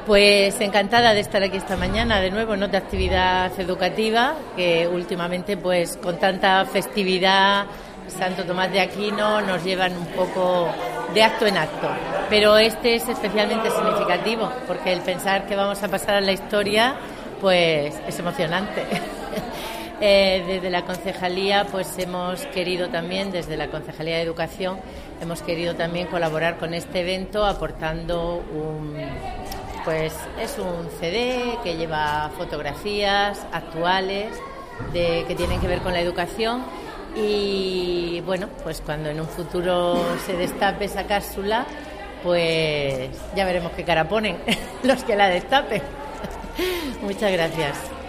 Pues encantada de estar aquí esta mañana de nuevo en otra actividad educativa que últimamente pues con tanta festividad Santo Tomás de Aquino nos llevan un poco de acto en acto, pero este es especialmente significativo porque el pensar que vamos a pasar a la historia pues es emocionante. Desde la concejalía pues hemos querido también, desde la Concejalía de Educación hemos querido también colaborar con este evento aportando pues es un CD que lleva fotografías actuales que tienen que ver con la educación y bueno, pues cuando en un futuro se destape esa cápsula, pues ya veremos qué cara ponen los que la destapen. Muchas gracias.